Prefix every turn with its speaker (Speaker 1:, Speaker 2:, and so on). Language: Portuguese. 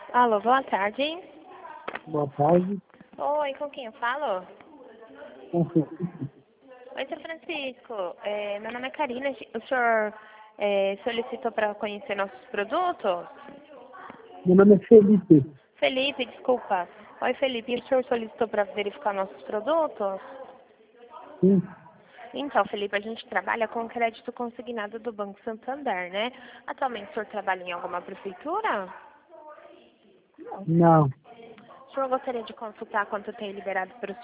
Speaker 1: Alô, boa tarde.
Speaker 2: Boa tarde.
Speaker 1: Oi, com quem eu falo?
Speaker 2: Francisco.
Speaker 1: Oi, seu Francisco. Meu nome é Karina. O senhor solicitou para conhecer nossos produtos?
Speaker 2: Meu nome é Felipe.
Speaker 1: Felipe, desculpa. Oi, Felipe. O senhor solicitou para verificar nossos produtos?
Speaker 2: Sim.
Speaker 1: Então, Felipe, a gente trabalha com crédito consignado do Banco Santander, né? Atualmente, o senhor trabalha em alguma prefeitura?
Speaker 2: Não.
Speaker 1: O senhor gostaria de consultar quanto tem liberado para o